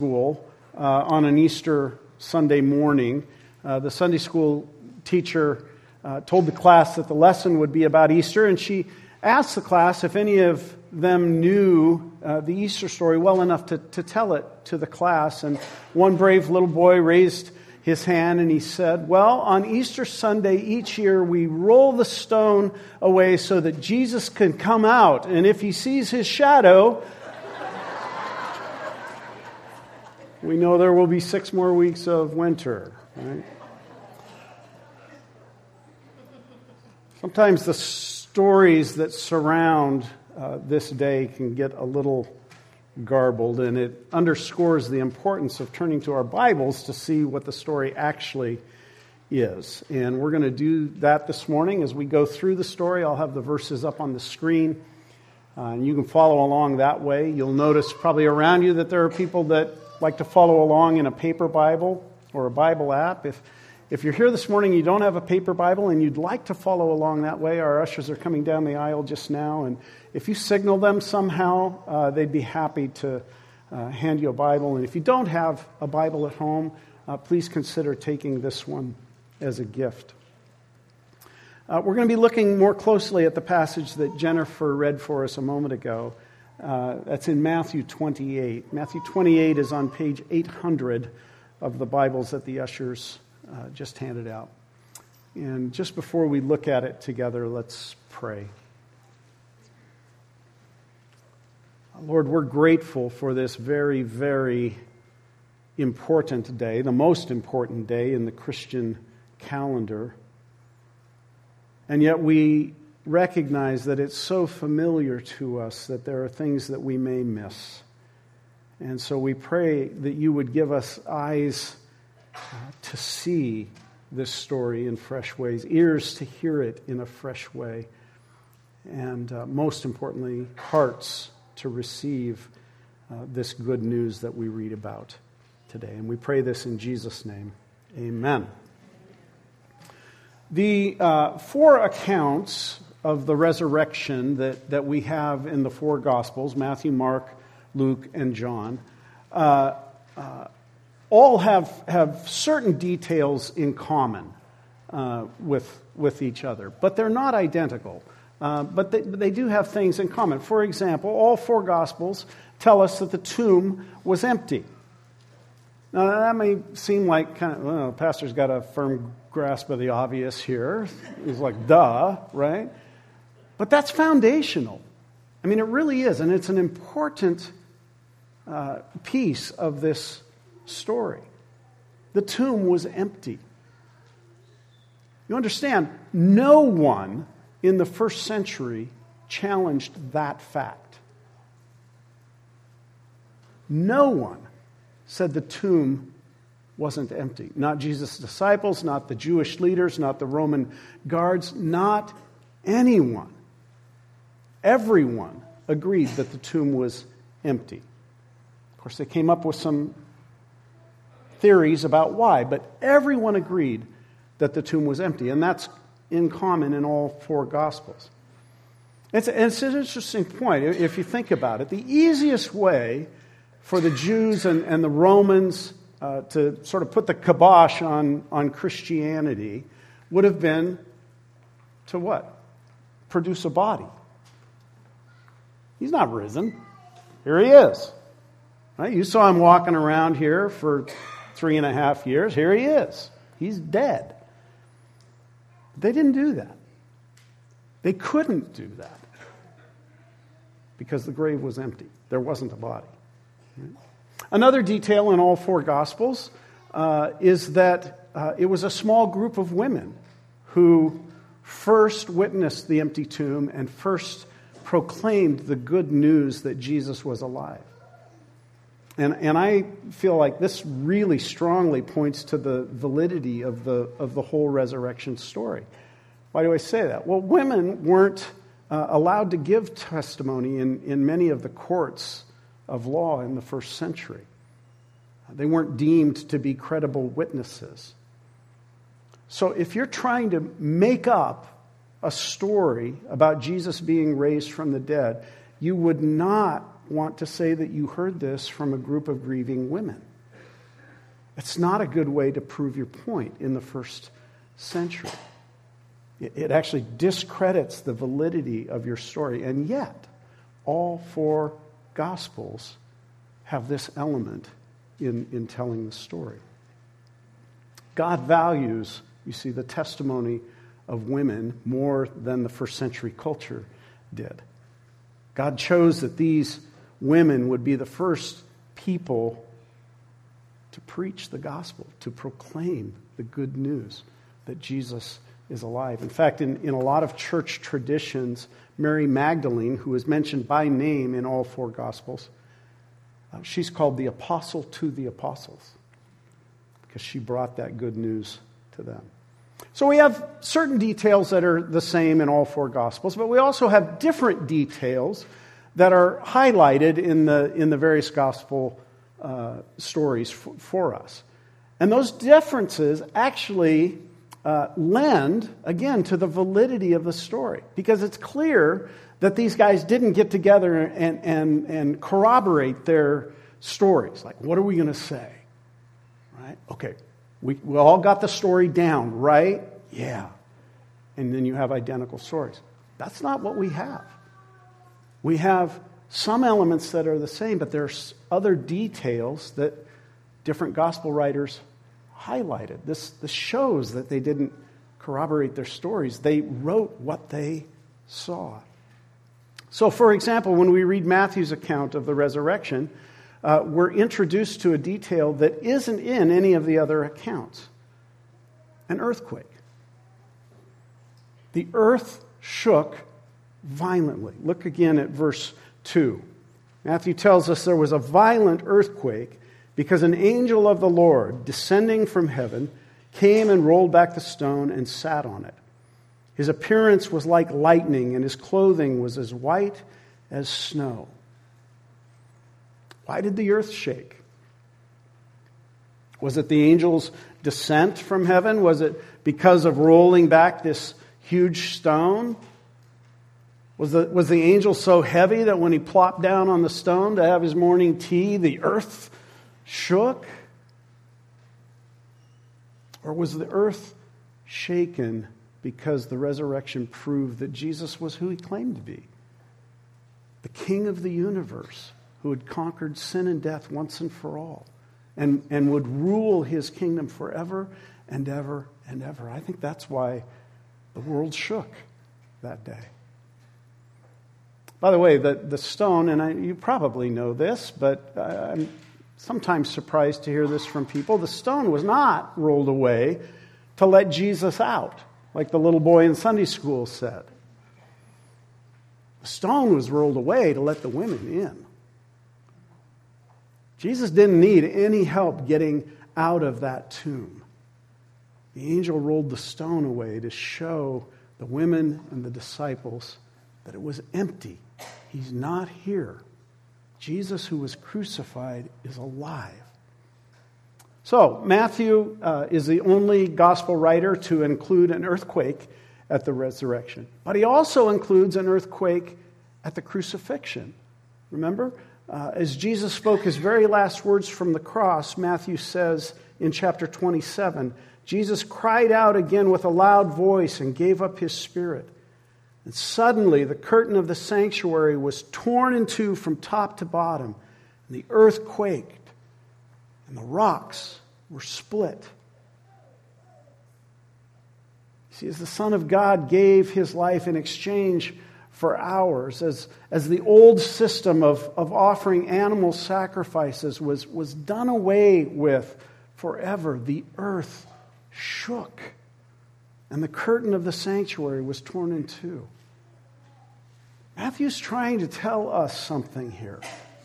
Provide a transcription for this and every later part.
school on an Easter Sunday morning. The Sunday school teacher told the class that the lesson would be about Easter, and she asked the class if any of them knew the Easter story well enough to tell it to the class. And one brave little boy raised his hand and he said, "Well, on Easter Sunday each year we roll the stone away so that Jesus can come out, and if he sees his shadow, we know there will be 6 more weeks of winter." Right? Sometimes the stories that surround this day can get a little garbled, and it underscores the importance of turning to our Bibles to see what the story actually is. And we're going to do that this morning as we go through the story. I'll have the verses up on the screen, and you can follow along that way. You'll notice probably around you that there are people that like to follow along in a paper Bible or a Bible app. If you're here this morning and you don't have a paper Bible and you'd like to follow along that way, our ushers are coming down the aisle just now, and if you signal them somehow, they'd be happy to hand you a Bible. And if you don't have a Bible at home, please consider taking this one as a gift. We're going to be looking more closely at the passage that Jennifer read for us a moment ago. That's in Matthew 28. Matthew 28 is on page 800 of the Bibles that the ushers just handed out. And just before we look at it together, let's pray. Lord, we're grateful for this very, very important day, the most important day in the Christian calendar. And yet we recognize that it's so familiar to us that there are things that we may miss. And so we pray that you would give us eyes to see this story in fresh ways, ears to hear it in a fresh way, and most importantly, hearts to receive this good news that we read about today. And we pray this in Jesus' name. Amen. The 4 accounts of the resurrection that we have in the 4 Gospels, Matthew, Mark, Luke, and John, all have certain details in common with each other, but they're not identical. But they do have things in common. For example, all 4 Gospels tell us that the tomb was empty. Now, that may seem like the pastor's got a firm grasp of the obvious here. He's like, duh, right? But that's foundational. I mean, it really is, and it's an important piece of this story. The tomb was empty. You understand, no one in the first century challenged that fact. No one said the tomb wasn't empty. Not Jesus' disciples, not the Jewish leaders, not the Roman guards, not anyone. Everyone agreed that the tomb was empty. Of course, they came up with some theories about why, but everyone agreed that the tomb was empty, and that's in common in all 4 Gospels. It's an interesting point if you think about it. The easiest way for the Jews and the Romans to sort of put the kibosh on Christianity would have been to what? Produce a body. He's not risen. Here he is. Right? You saw him walking around here for 3.5 years. Here he is. He's dead. They didn't do that. They couldn't do that because the grave was empty. There wasn't a body. Right? Another detail in all 4 Gospels is that it was a small group of women who first witnessed the empty tomb and first proclaimed the good news that Jesus was alive. And I feel like this really strongly points to the validity of the whole resurrection story. Why do I say that? Well, women weren't allowed to give testimony in many of the courts of law in the first century. They weren't deemed to be credible witnesses. So if you're trying to make up a story about Jesus being raised from the dead, you would not want to say that you heard this from a group of grieving women. It's not a good way to prove your point in the first century. It actually discredits the validity of your story. And yet, all four Gospels have this element in telling the story. God values, you see, the testimony of women more than the first century culture did. God chose that these women would be the first people to preach the gospel, to proclaim the good news that Jesus is alive. In fact, in a lot of church traditions, Mary Magdalene, who is mentioned by name in all four Gospels, she's called the apostle to the apostles because she brought that good news to them. So we have certain details that are the same in all four Gospels, but we also have different details that are highlighted in the various Gospel stories for us. And those differences actually lend, again, to the validity of the story, because it's clear that these guys didn't get together and corroborate their stories. Like, what are we going to say? Right? Okay, we all got the story down, right? Yeah. And then you have identical stories. That's not what we have. We have some elements that are the same, but there's other details that different gospel writers highlighted. This shows that they didn't corroborate their stories. They wrote what they saw. So, for example, when we read Matthew's account of the resurrection, we're introduced to a detail that isn't in any of the other accounts. An earthquake. The earth shook violently. Look again at verse 2. Matthew tells us there was a violent earthquake because an angel of the Lord, descending from heaven, came and rolled back the stone and sat on it. His appearance was like lightning, and his clothing was as white as snow. Why did the earth shake? Was it the angel's descent from heaven? Was it because of rolling back this huge stone? Was the angel so heavy that when he plopped down on the stone to have his morning tea, the earth shook? Or was the earth shaken because the resurrection proved that Jesus was who he claimed to be? The King of the universe, who had conquered sin and death once and for all, and would rule his kingdom forever and ever and ever. I think that's why the world shook that day. By the way, the stone, and you probably know this, but I'm sometimes surprised to hear this from people. The stone was not rolled away to let Jesus out, like the little boy in Sunday school said. The stone was rolled away to let the women in. Jesus didn't need any help getting out of that tomb. The angel rolled the stone away to show the women and the disciples that it was empty. He's not here. Jesus, who was crucified, is alive. So, Matthew is the only gospel writer to include an earthquake at the resurrection. But he also includes an earthquake at the crucifixion. Remember? As Jesus spoke his very last words from the cross, Matthew says in chapter 27, Jesus cried out again with a loud voice and gave up his spirit. And suddenly the curtain of the sanctuary was torn in two from top to bottom, and the earth quaked, and the rocks were split. See, as the Son of God gave his life in exchange for ours, as the old system of offering animal sacrifices was done away with forever, the earth shook. And the curtain of the sanctuary was torn in two. Matthew's trying to tell us something here.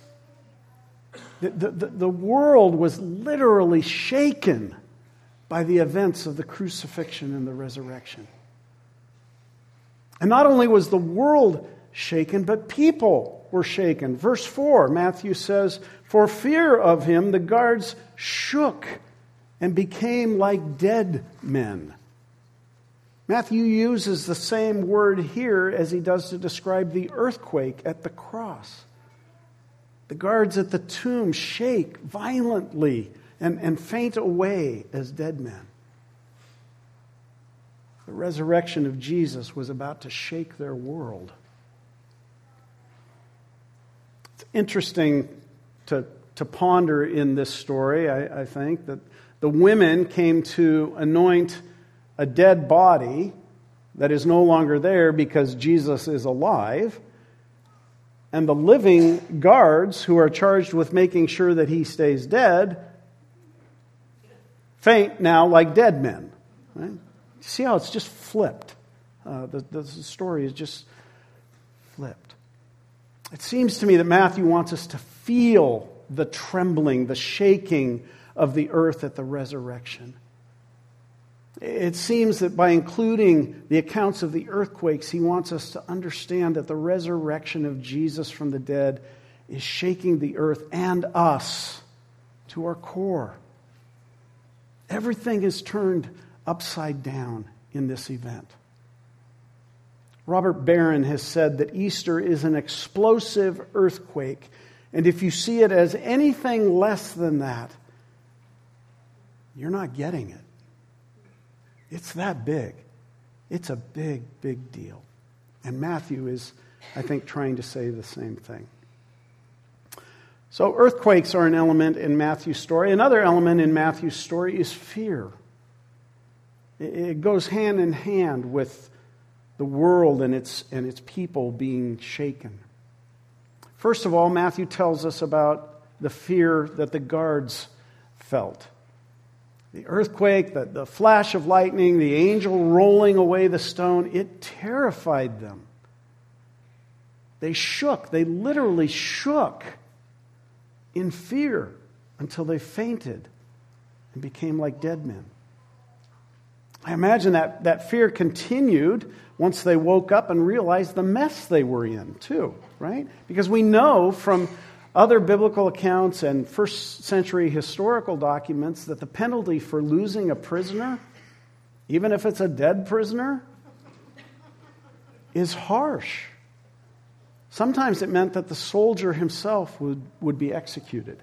The world was literally shaken by the events of the crucifixion and the resurrection. And not only was the world shaken, but people were shaken. Verse 4, Matthew says, "For fear of him, the guards shook and became like dead men." Matthew uses the same word here as he does to describe the earthquake at the cross. The guards at the tomb shake violently and faint away as dead men. The resurrection of Jesus was about to shake their world. It's interesting to ponder in this story, I think, that the women came to anoint a dead body that is no longer there because Jesus is alive, and the living guards who are charged with making sure that he stays dead faint now like dead men. Right? See how it's just flipped? The story is just flipped. It seems to me that Matthew wants us to feel the trembling, the shaking of the earth at the resurrection. It seems that by including the accounts of the earthquakes, he wants us to understand that the resurrection of Jesus from the dead is shaking the earth and us to our core. Everything is turned upside down in this event. Robert Barron has said that Easter is an explosive earthquake, and if you see it as anything less than that, you're not getting it. It's that big. It's a big, big deal. And Matthew is, I think, trying to say the same thing. So earthquakes are an element in Matthew's story. Another element in Matthew's story is fear. It goes hand in hand with the world and its people being shaken. First of all, Matthew tells us about the fear that the guards felt. The earthquake, the flash of lightning, the angel rolling away the stone, it terrified them. They shook. They literally shook in fear until they fainted and became like dead men. I imagine that fear continued once they woke up and realized the mess they were in, too, right? Because we know from other biblical accounts and first century historical documents that the penalty for losing a prisoner, even if it's a dead prisoner, is harsh. Sometimes it meant that the soldier himself would be executed.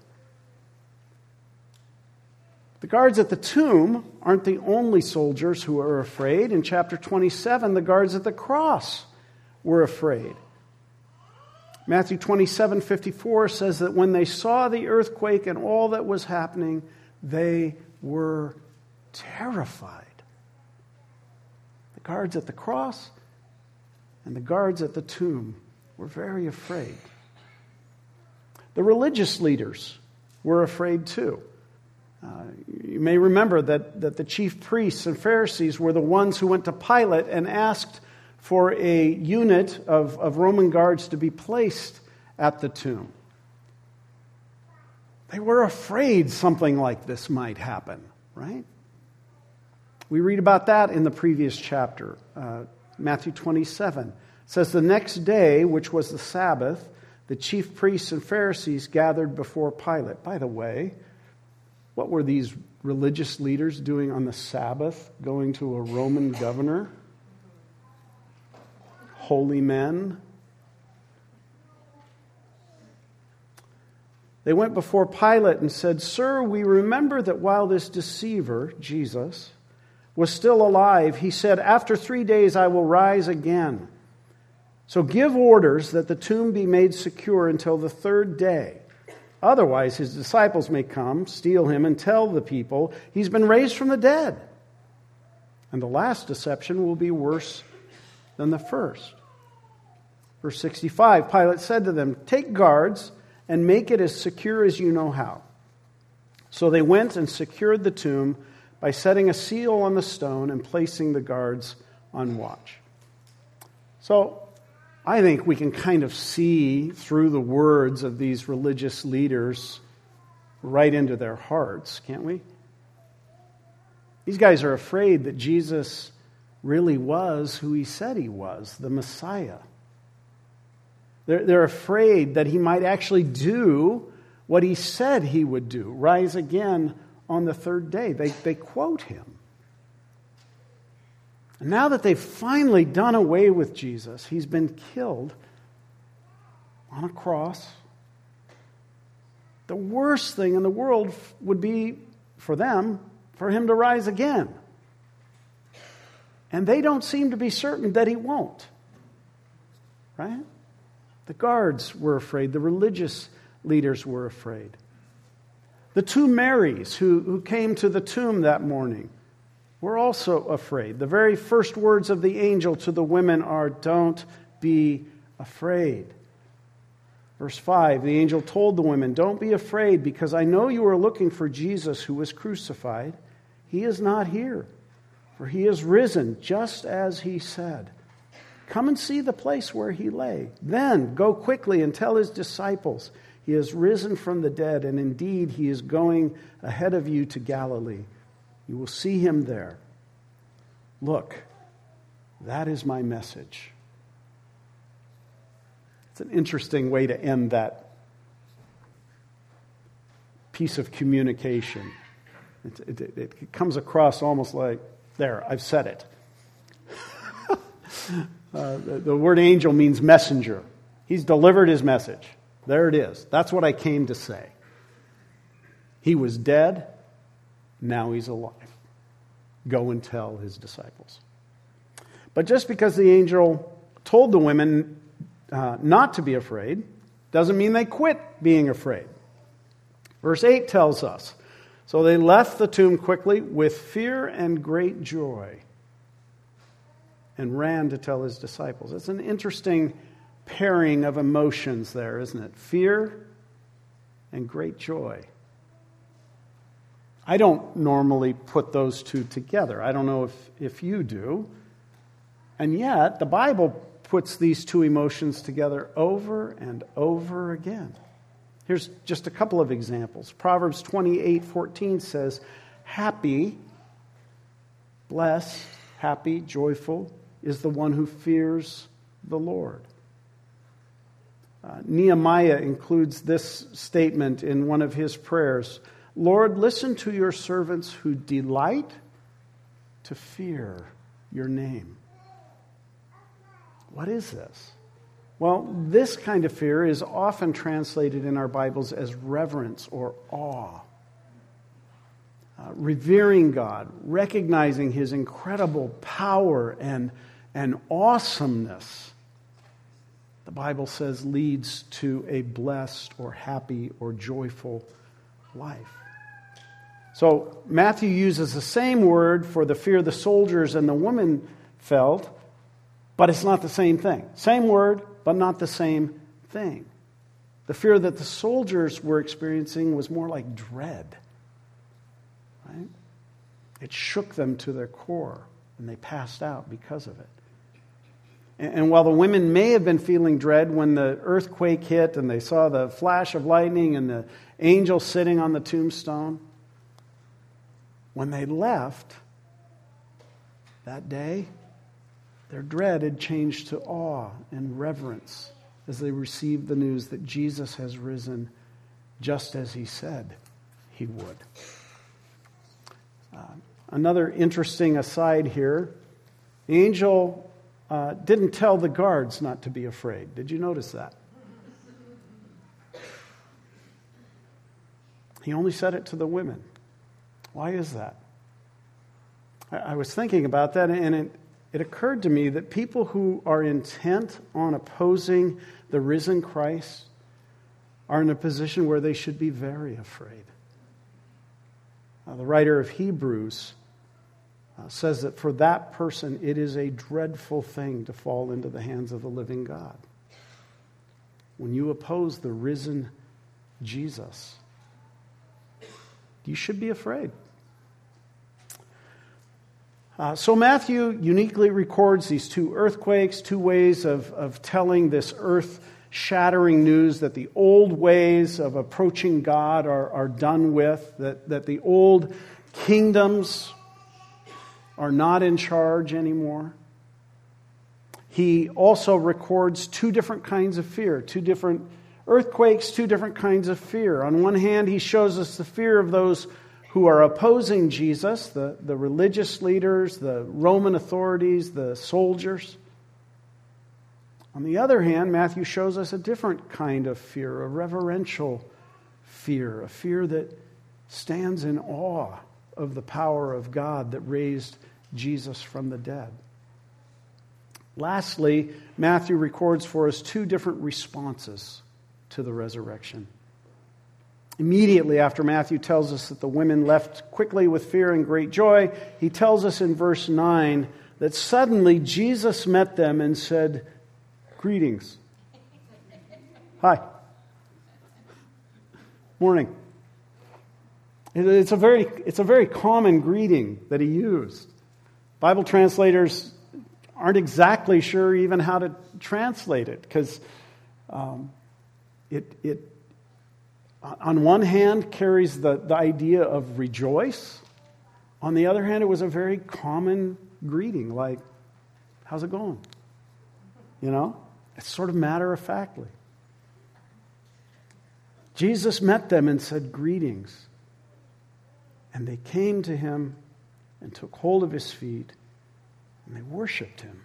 The guards at the tomb aren't the only soldiers who are afraid. In chapter 27, the guards at the cross were afraid. Matthew 27:54 says that when they saw the earthquake and all that was happening, they were terrified. The guards at the cross and the guards at the tomb were very afraid. The religious leaders were afraid too. You may remember that the chief priests and Pharisees were the ones who went to Pilate and asked for a unit of Roman guards to be placed at the tomb. They were afraid something like this might happen, right? We read about that in the previous chapter, Matthew 27. It says, the next day, which was the Sabbath, the chief priests and Pharisees gathered before Pilate. By the way, what were these religious leaders doing on the Sabbath, going to a Roman governor? Holy men. They went before Pilate and said, Sir, we remember that while this deceiver, Jesus, was still alive, he said, after 3 days I will rise again. So give orders that the tomb be made secure until the third day. Otherwise, his disciples may come, steal him, and tell the people he's been raised from the dead. And the last deception will be worse than the first. Verse 65, Pilate said to them, take guards and make it as secure as you know how. So they went and secured the tomb by setting a seal on the stone and placing the guards on watch. So I think we can kind of see through the words of these religious leaders right into their hearts, can't we? These guys are afraid that Jesus really was who he said he was, the Messiah. They're afraid that he might actually do what he said he would do, rise again on the third day. They quote him. And now that they've finally done away with Jesus, he's been killed on a cross, the worst thing in the world would be for them, for him to rise again. And they don't seem to be certain that he won't. Right? The guards were afraid. The religious leaders were afraid. The two Marys who came to the tomb that morning were also afraid. The very first words of the angel to the women are, "Don't be afraid." Verse 5, the angel told the women, "Don't be afraid, because I know you are looking for Jesus who was crucified. He is not here, for he is risen, just as he said. Come and see the place where he lay. Then go quickly and tell his disciples, he has risen from the dead, and indeed he is going ahead of you to Galilee. You will see him there. Look, that is my message." It's an interesting way to end that piece of communication. It comes across almost like, there, I've said it. The word angel means messenger. He's delivered his message. There it is. That's what I came to say. He was dead. Now he's alive. Go and tell his disciples. But just because the angel told the women not to be afraid doesn't mean they quit being afraid. Verse 8 tells us, "So they left the tomb quickly with fear and great joy and ran to tell his disciples." It's an interesting pairing of emotions there, isn't it? Fear and great joy. I don't normally put those two together. I don't know if you do. And yet, the Bible puts these two emotions together over and over again. Here's just a couple of examples. Proverbs 28:14 says, "Happy, blessed, happy, joyful is the one who fears the Lord." Nehemiah includes this statement in one of his prayers. "Lord, listen to your servants who delight to fear your name." What is this? Well, this kind of fear is often translated in our Bibles as reverence or awe. Revering God, recognizing his incredible power and awesomeness, the Bible says, leads to a blessed or happy or joyful life. So Matthew uses the same word for the fear the soldiers and the women felt, but it's not the same thing. Same word, but not the same thing. The fear that the soldiers were experiencing was more like dread. Right? It shook them to their core, and they passed out because of it. And while the women may have been feeling dread when the earthquake hit and they saw the flash of lightning and the angel sitting on the tombstone, when they left that day, their dread had changed to awe and reverence as they received the news that Jesus has risen just as he said he would. Another interesting aside here, the angel didn't tell the guards not to be afraid. Did you notice that? He only said it to the women. Why is that? I was thinking about that, and it occurred to me that people who are intent on opposing the risen Christ are in a position where they should be very afraid. The writer of Hebrews says that for that person, it is a dreadful thing to fall into the hands of the living God. When you oppose the risen Jesus, you should be afraid. So Matthew uniquely records these two earthquakes, two ways of telling this earth-shattering news that the old ways of approaching God are done with, that the old kingdoms are not in charge anymore. He also records two different kinds of fear, two different earthquakes, two different kinds of fear. On one hand, he shows us the fear of those who are opposing Jesus, the religious leaders, the Roman authorities, the soldiers. On the other hand, Matthew shows us a different kind of fear, a reverential fear, a fear that stands in awe of the power of God that raised Jesus from the dead. Lastly, Matthew records for us two different responses to the resurrection. Immediately after Matthew tells us that the women left quickly with fear and great joy, he tells us in verse 9 that suddenly Jesus met them and said, "Greetings." Hi. Morning. It's a very common greeting that he used. Bible translators aren't exactly sure even how to translate it, because it on one hand carries the idea of rejoice. On the other hand, it was a very common greeting, like, how's it going? It's sort of matter-of-factly. Jesus met them and said, "Greetings." And they came to him and took hold of his feet, and they worshiped him.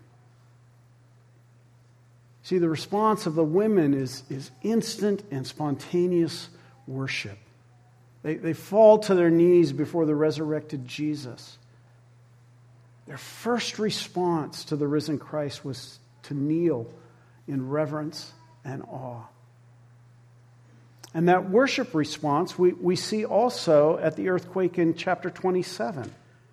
See, the response of the women is instant and spontaneous worship. They fall to their knees before the resurrected Jesus. Their first response to the risen Christ was to kneel in reverence and awe. And that worship response we see also at the earthquake in chapter 27.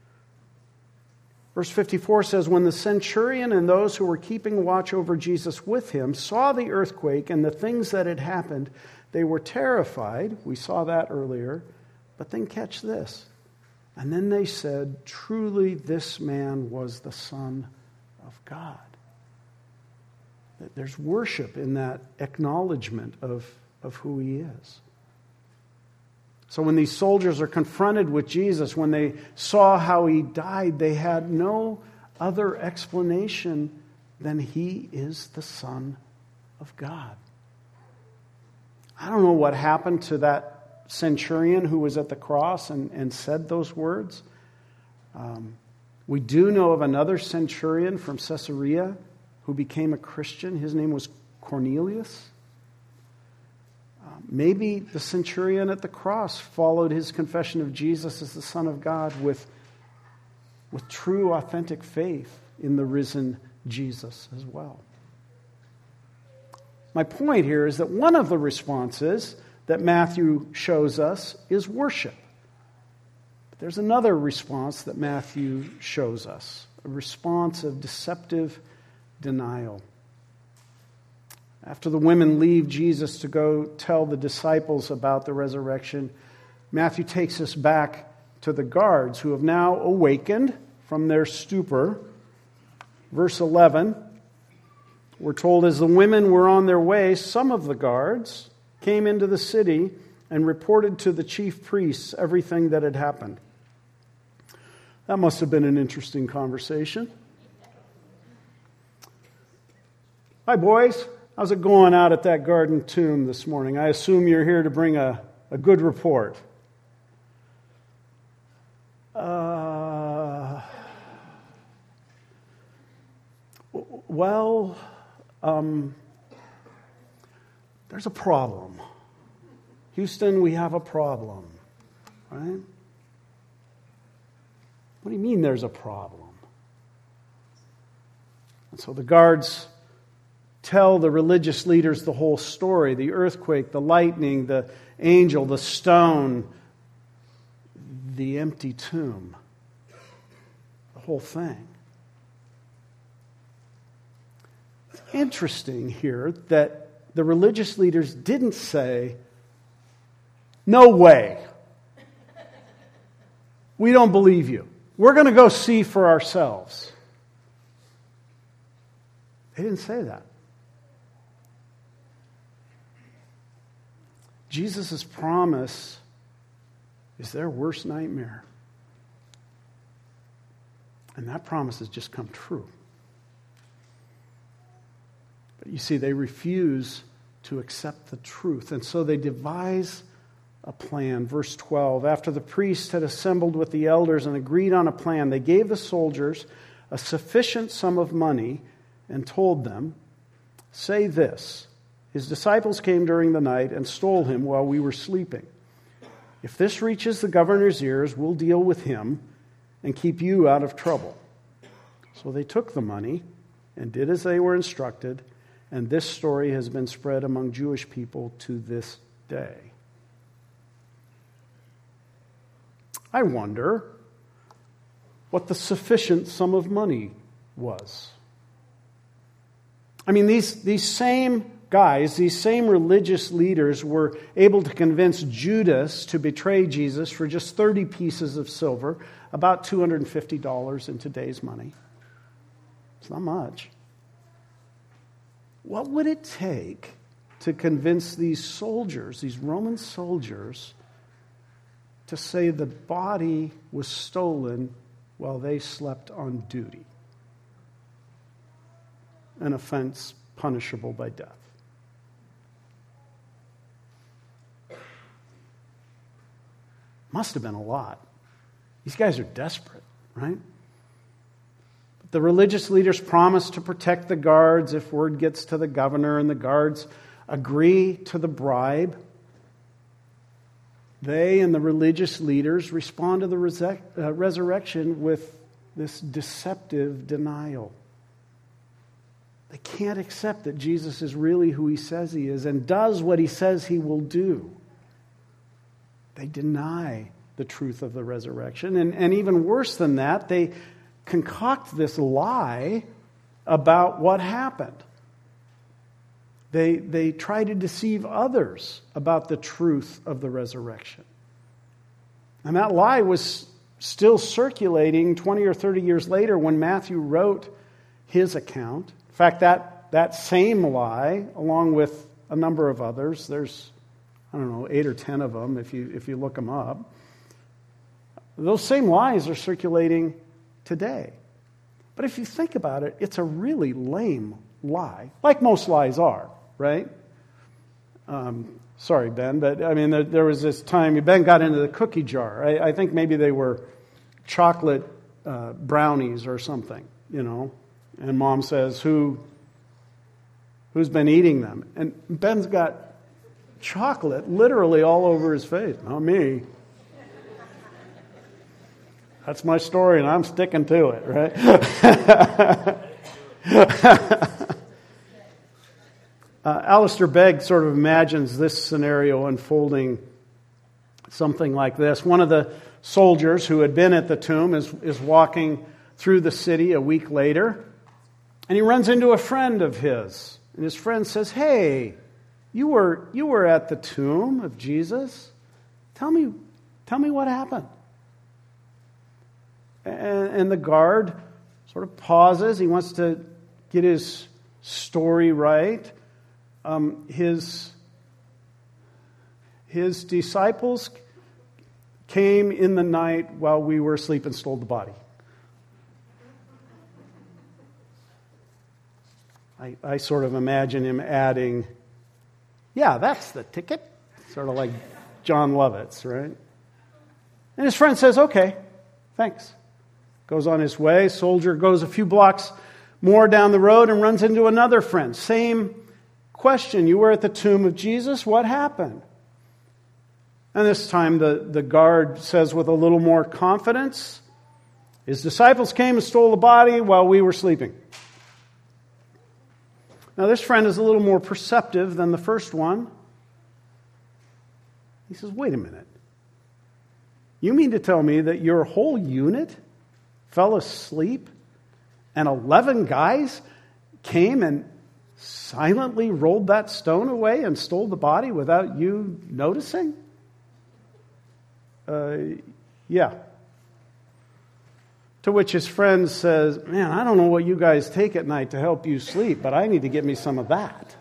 Verse 54 says, "When the centurion and those who were keeping watch over Jesus with him saw the earthquake and the things that had happened, they were terrified." We saw that earlier. But then catch this. "And then they said, 'Truly this man was the Son of God.'" There's worship in that acknowledgement of who he is. So when these soldiers are confronted with Jesus, when they saw how he died, they had no other explanation than he is the Son of God. I don't know what happened to that centurion who was at the cross and said those words. We do know of another centurion from Caesarea who became a Christian. His name was Cornelius. Maybe the centurion at the cross followed his confession of Jesus as the Son of God with true, authentic faith in the risen Jesus as well. My point here is that one of the responses that Matthew shows us is worship. But there's another response that Matthew shows us, a response of deceptive denial. After the women leave Jesus to go tell the disciples about the resurrection, Matthew takes us back to the guards who have now awakened from their stupor. Verse 11, we're told, "As the women were on their way, some of the guards came into the city and reported to the chief priests everything that had happened." That must have been an interesting conversation. "Hi, boys. How's it going out at that garden tomb this morning? I assume you're here to bring a good report." There's a problem. Houston, we have a problem, right? What do you mean there's a problem? And so the guards tell the religious leaders the whole story: the earthquake, the lightning, the angel, the stone, the empty tomb, the whole thing. It's interesting here that the religious leaders didn't say, "No way. We don't believe you. We're going to go see for ourselves." They didn't say that. Jesus' promise is their worst nightmare. And that promise has just come true. But you see, they refuse to accept the truth. And so they devise a plan. Verse 12, "After the priests had assembled with the elders and agreed on a plan, they gave the soldiers a sufficient sum of money and told them, 'Say this: His disciples came during the night and stole him while we were sleeping. If this reaches the governor's ears, we'll deal with him and keep you out of trouble." So they took the money and did as they were instructed, and this story has been spread among Jewish people to this day. I wonder what the sufficient sum of money was. I mean, these same guys, these same religious leaders were able to convince Judas to betray Jesus for just 30 pieces of silver, about $250 in today's money. It's not much. What would it take to convince these soldiers, these Roman soldiers, to say the body was stolen while they slept on duty? An offense punishable by death. Must have been a lot. These guys are desperate, right? But the religious leaders promise to protect the guards if word gets to the governor, and the guards agree to the bribe. They and the religious leaders respond to the resurrection with this deceptive denial. They can't accept that Jesus is really who he says he is and does what he says he will do. They deny the truth of the resurrection. And even worse than that, they concoct this lie about what happened. They try to deceive others about the truth of the resurrection. And that lie was still circulating 20 or 30 years later when Matthew wrote his account. In fact, that same lie, along with a number of others, there's, 8 or 10 of them if you look them up. Those same lies are circulating today. But if you think about it, it's a really lame lie, like most lies are, right? Sorry, Ben, but I mean, there was this time Ben got into the cookie jar. I think maybe they were chocolate brownies or something, And Mom says, who's been eating them? And Ben's got chocolate literally all over his face. Not me. That's my story, and I'm sticking to it, right? Alistair Begg sort of imagines this scenario unfolding something like this. One of the soldiers who had been at the tomb is walking through the city a week later, and he runs into a friend of his. And his friend says, "Hey, you were at the tomb of Jesus. Tell me what happened." And the guard sort of pauses. He wants to get his story right. His disciples came in the night while we were asleep and stole the body. I sort of imagine him adding, "Yeah, that's the ticket." Sort of like John Lovitz, right? And his friend says, "Okay, thanks." Goes on his way. Soldier goes a few blocks more down the road and runs into another friend. Same question. "You were at the tomb of Jesus. What happened?" And this time the guard says with a little more confidence, "His disciples came and stole the body while we were sleeping." Now this friend is a little more perceptive than the first one. He says, "Wait a minute. You mean to tell me that your whole unit fell asleep and 11 guys came and silently rolled that stone away and stole the body without you noticing?" Yeah. To which his friend says, "Man, I don't know what you guys take at night to help you sleep, but I need to get me some of that."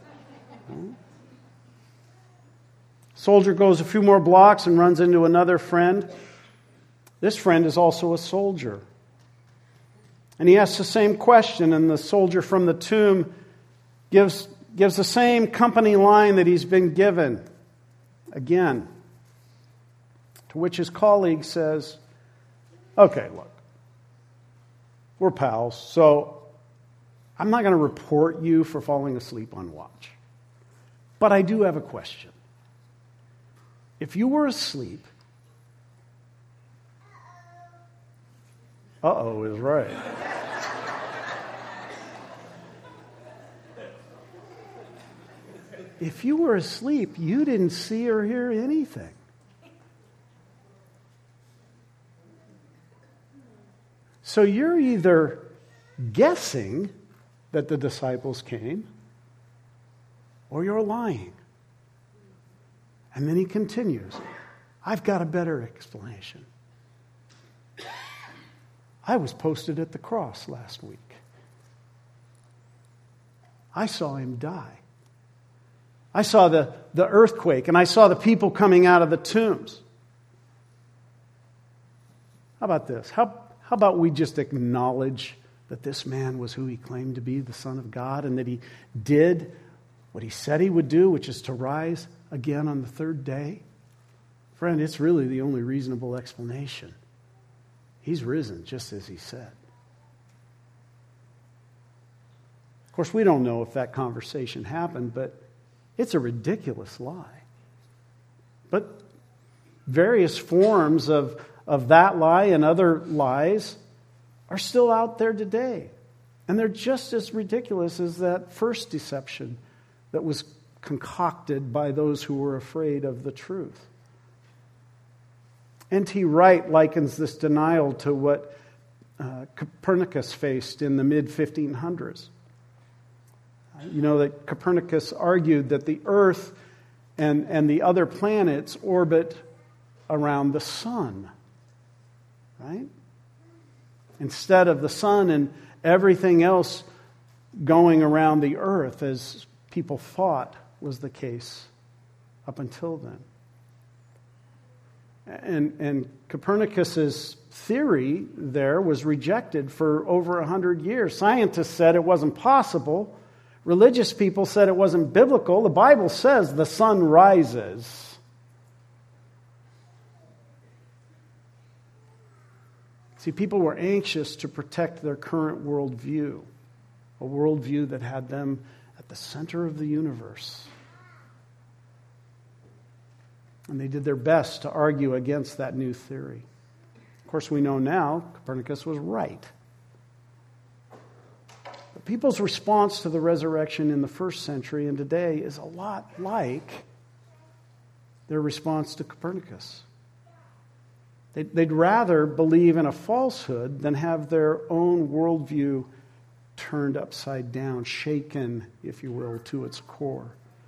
Soldier goes a few more blocks and runs into another friend. This friend is also a soldier. And he asks the same question, and the soldier from the tomb gives the same company line that he's been given again. To which his colleague says, "Okay, look, we're pals, so I'm not going to report you for falling asleep on watch. But I do have a question. If you were asleep Uh-oh is right. If you were asleep, you didn't see or hear anything. So you're either guessing that the disciples came, or you're lying. And then he continues, I've got a better explanation. I was posted at the cross last week. I saw him die. I saw the earthquake, and I saw the people coming out of the tombs. How about this? How about we just acknowledge that this man was who he claimed to be, the Son of God, and that he did what he said he would do, which is to rise again on the third day? Friend, it's really the only reasonable explanation. He's risen just as he said. Of course, we don't know if that conversation happened, but it's a ridiculous lie. But various forms of that lie and other lies are still out there today. And they're just as ridiculous as that first deception that was concocted by those who were afraid of the truth. N.T. Wright likens this denial to what Copernicus faced in the mid-1500s. You know that Copernicus argued that the Earth and the other planets orbit around the sun, right? Instead of the sun and everything else going around the Earth, as people thought was the case up until then. And Copernicus's theory there was rejected for over 100 years. Scientists said it wasn't possible. Religious people said it wasn't biblical. The Bible says the sun rises. See, people were anxious to protect their current worldview, a worldview that had them at the center of the universe. And they did their best to argue against that new theory. Of course, we know now Copernicus was right. But people's response to the resurrection in the first century and today is a lot like their response to Copernicus. They'd rather believe in a falsehood than have their own worldview turned upside down, shaken, if you will, to its core.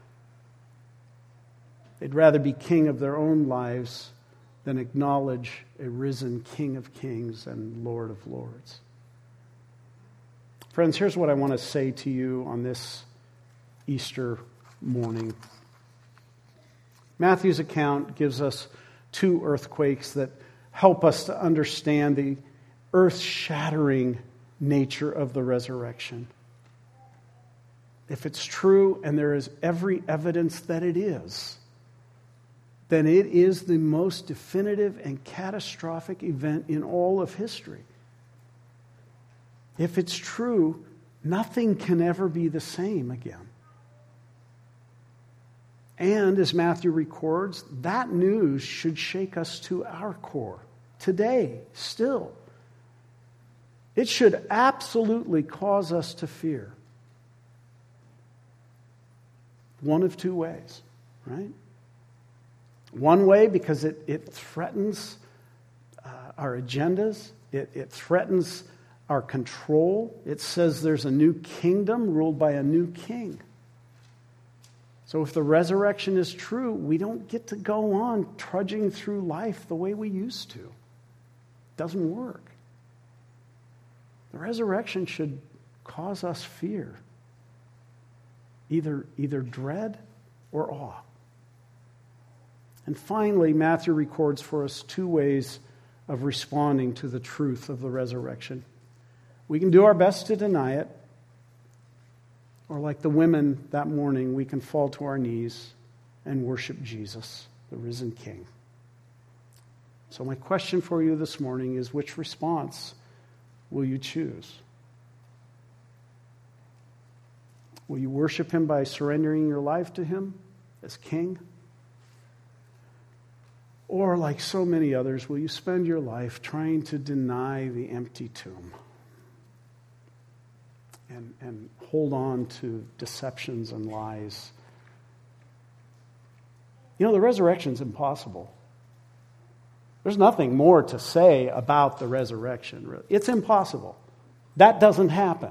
They'd rather be king of their own lives than acknowledge a risen King of Kings and Lord of Lords. Friends, here's what I want to say to you on this Easter morning. Matthew's account gives us two earthquakes that help us to understand the earth-shattering nature of the resurrection. If it's true, and there is every evidence that it is, then it is the most definitive and catastrophic event in all of history. If it's true, nothing can ever be the same again. And as Matthew records, that news should shake us to our core today, still. It should absolutely cause us to fear. One of two ways, right? One way, because it threatens our agendas. It threatens our control. It says there's a new kingdom ruled by a new king. So if the resurrection is true, we don't get to go on trudging through life the way we used to. It doesn't work. The resurrection should cause us fear, either dread or awe. And finally, Matthew records for us two ways of responding to the truth of the resurrection. We can do our best to deny it, or like the women that morning, we can fall to our knees and worship Jesus, the risen King. So my question for you this morning is, which response will you choose? Will you worship him by surrendering your life to him as King? Or, like so many others, will you spend your life trying to deny the empty tomb and hold on to deceptions and lies? You know, the resurrection's impossible. There's nothing more to say about the resurrection, really. It's impossible. That doesn't happen.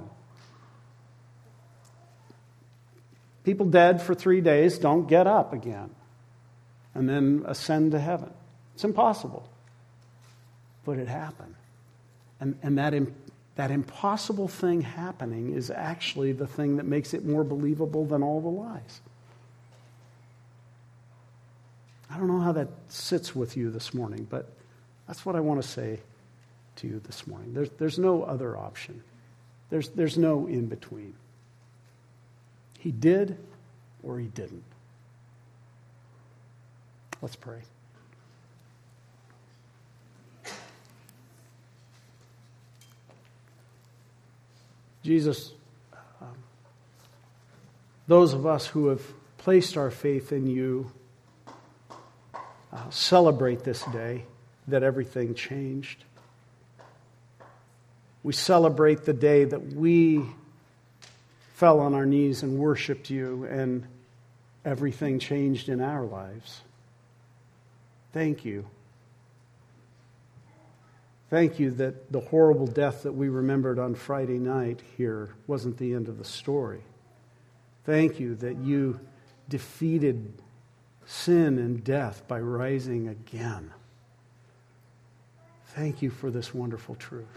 People dead for 3 days don't get up again and then ascend to heaven. It's impossible. But it happened. And that impossible thing happening is actually the thing that makes it more believable than all the lies. I don't know how that sits with you this morning, but that's what I want to say to you this morning. There's no other option. There's no in between. He did or he didn't. Let's pray. Jesus, those of us who have placed our faith in you celebrate this day that everything changed. We celebrate the day that we fell on our knees and worshiped you and everything changed in our lives. Thank you. Thank you that the horrible death that we remembered on Friday night here wasn't the end of the story. Thank you that you defeated sin and death by rising again. Thank you for this wonderful truth.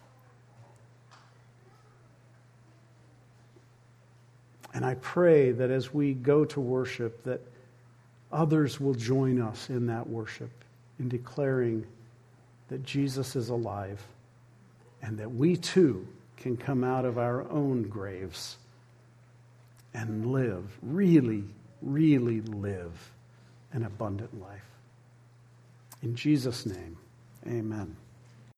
And I pray that as we go to worship, that others will join us in that worship, in declaring that Jesus is alive and that we too can come out of our own graves and live, really, really live an abundant life. In Jesus' name, amen.